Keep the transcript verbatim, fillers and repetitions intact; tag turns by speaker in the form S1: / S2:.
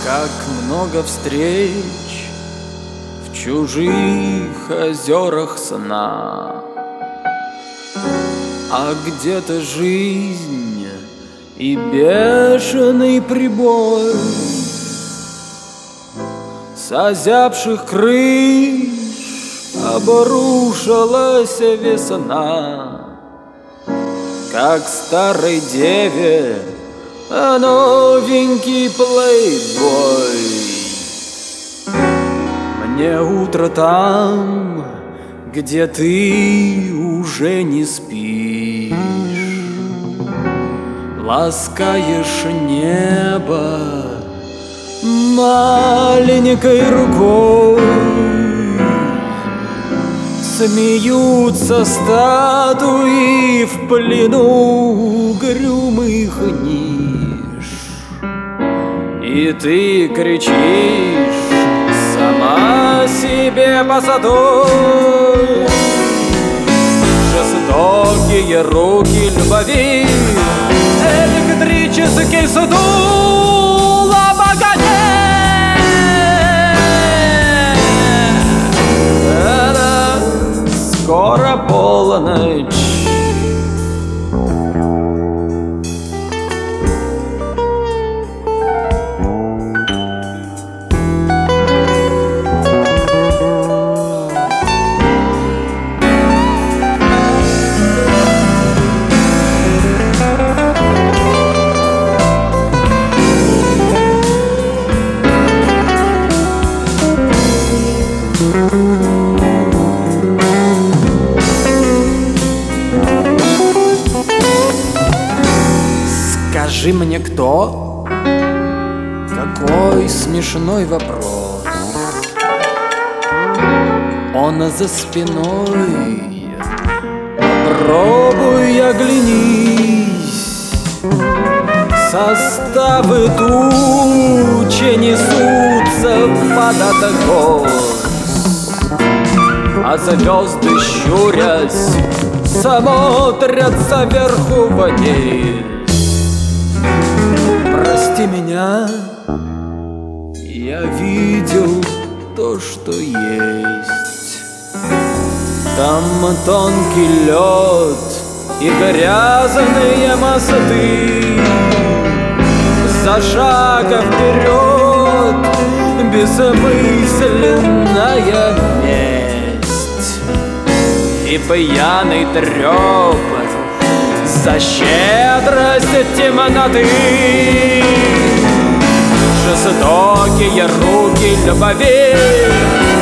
S1: Как много встреч в чужих озерах сна, а где-то жизнь и бешеный прибой с озябших крыш обрушилась весна, как старой деве а новенький плейбой. Мне утро там, где ты уже не спишь, ласкаешь небо маленькой рукой. Смеются статуи в плену угрюмых ниш, и ты кричишь сама себе посадой. Жестокие руки любви, электрический стул обогатит. Скоро полночь. Скажи мне, кто? Какой смешной вопрос. Он за спиной. Попробуй оглянись. Составы тучи несутся под откос, а звезды, щурясь, смотрятся вверху вниз. Прости меня, я видел то, что есть. Там тонкий лед и грязные мосты. За шагом вперед бессмысленная месть и пьяный треп за щедрость темноты. Жестокие руки любви